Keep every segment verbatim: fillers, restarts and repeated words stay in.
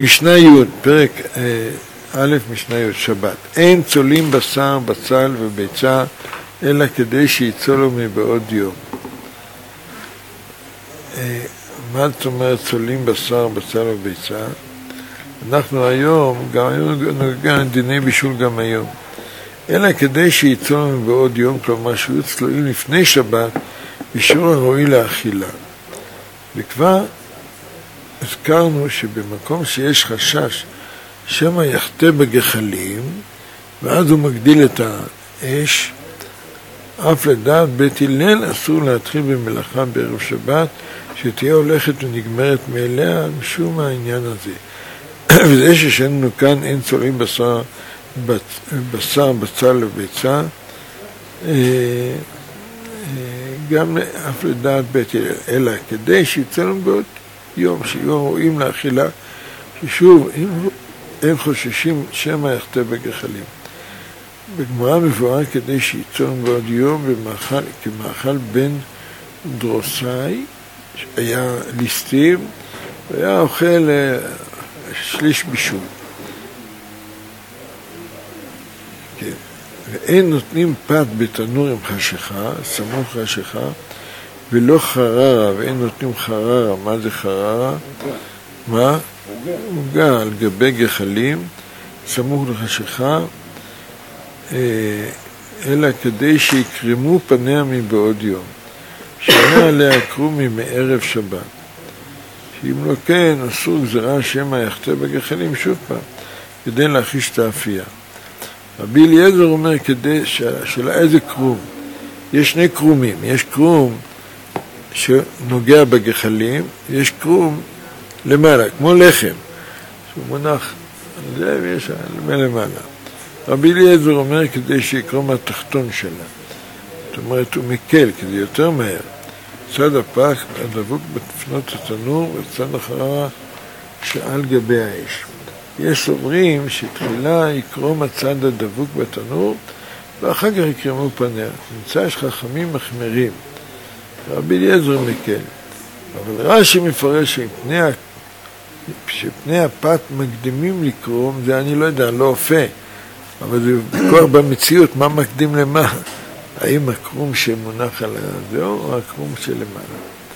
משנה י', פרק א', משנה י', שבת. אין צולים בשר, בצל וביצה, אלא כדי שיצולו מבעוד יום. מה זאת אומרת צולים בשר, בצל וביצה? אנחנו היום, גם היום נוגע דיני בישול גם היום. אלא כדי שיצולו מבעוד יום, כלומר שיהיו צלויים לפני שבת, בישול הראוי לאכילה. וכבר הזכרנו שבמקום שיש חשש שמא יחטא בגחלים, ואז הוא מגדיל את האש, אף לדעת בית הלל אסור להתחיל במלאכה בערב שבת, שתהיה הולכת ונגמרת מאליה משום העניין הזה. וזה ששאלנו כאן אין צולים בשר, בשר, בצל וביצה, גם אף לדעת בית הלל, אלא כדי שיצא לנו בעוד יום, שיהיו רואים לאכילה, ששוב, הם חוששים שמא יחטא בגחלים. בגמרא מבואר כדי שיצא לנו בעוד יום, במאכל, כמאכל בן דרוסאי, שהיה ליסטים, והיה אוכל שליש בישול. כן. ואין נותנים פת בתנור עם חשיכה, סמוך חשיכה, ולא חררה, ואין נותנים חררה. מה זה חררה? מה? עוגה על גבי גחלים, סמוך לחשיכה, אלא כדי שיקרמו פניה מבעוד יום. שאומר עליה קרומי מערב שבת. שאם לא כן, אסור גזירה שמא יחטא בגחלים שוב פעם, כדי להחיש את האפייה. רבי אליעזר אומר כדי, שאלה איזה קרום? יש שני קרומים, יש קרום שנוגע בגחלים, יש קרום למעלה, כמו לחם, שהוא מונח על זה ויש למעלה. רבי אליעזר אומר כדי שיקרום התחתון שלה. זאת אומרת, הוא מקל, כדי יותר מהר. צד הפח, הדבוק בפנות התנור, וצד החררה שעל גבי האש. יש סוברים שתחילה יקרום הצד הדבוק בתנור, ואחר כך יקרמו פניה. נמצא יש חכמים מחמירים. רבי אליעזר מקל. אבל רש"י מפרש שפני, שפני הפת מקדימים לקרום, זה אני לא יודע, לא אופה. אבל זה כבר במציאות, מה מקדים למה? האם הקרום שמונח על זה או הקרום שלמעלה?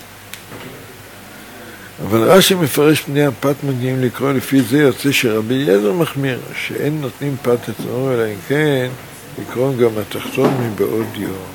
אבל רש"י מפרש פני הפת מגיעים לקרוא, לפי זה יוצא שרבי אליעזר מחמיר, שאין נותנים פת התנור, אלא אם כן יקרום גם התחתון מבעוד יום.